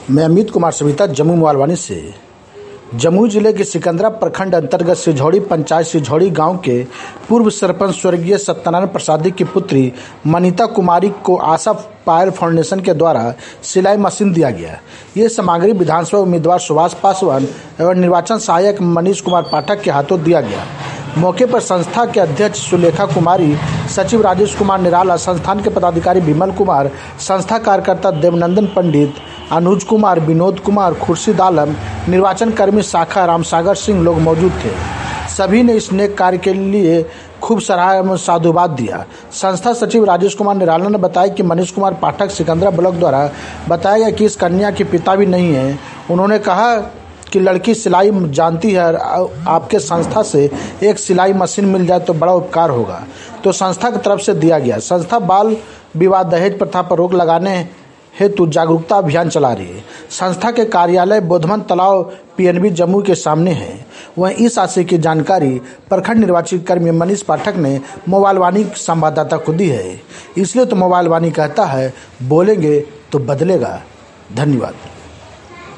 मैं अमित कुमार सविता जम्मू मोबाइलवानी से। जमुई जिले के सिकंदरा प्रखंड अंतर्गत सिझौड़ी पंचायत सिझौड़ी गांव के पूर्व सरपंच स्वर्गीय सत्यनारायण प्रसादी की पुत्री मनीता कुमारी को आशा पायल फाउंडेशन के द्वारा सिलाई मशीन दिया गया। ये सामग्री विधानसभा उम्मीदवार सुभाष पासवान एवं निर्वाचन सहायक मनीष कुमार पाठक के हाथों दिया गया। मौके पर संस्था के अध्यक्ष सुलेखा कुमारी, सचिव राजेश कुमार निराला, संस्थान के पदाधिकारी विमल कुमार, संस्था कार्यकर्ता देवनंदन पंडित, अनुज कुमार, विनोद कुमार, खुर्शीद आलम, निर्वाचन कर्मी शाखा रामसागर सिंह लोग मौजूद थे। सभी ने इस नेक कार्य के लिए खूब सराहा एवं साधुवाद दिया। संस्था सचिव राजेश कुमार निराला ने बताया कि मनीष कुमार पाठक सिकंदरा ब्लॉक द्वारा बताया गया कि इस कन्या के पिता भी नहीं है। उन्होंने कहा कि लड़की सिलाई जानती है, आपके संस्था से एक सिलाई मशीन मिल जाए तो बड़ा उपकार होगा, तो संस्था की तरफ से दिया गया। संस्था बाल विवाह दहेज प्रथा पर रोक लगाने हेतु जागरूकता अभियान चला रही है। संस्था के कार्यालय बोधमन तालाब पीएनबी जम्मू के सामने है। वहीं इस आशय की जानकारी प्रखंड निर्वाचन कर्मी मनीष पाठक ने मोबाइलवानी संवाददाता को दी है। इसलिए तो मोबाइलवानी कहता है, बोलेंगे तो बदलेगा। धन्यवाद।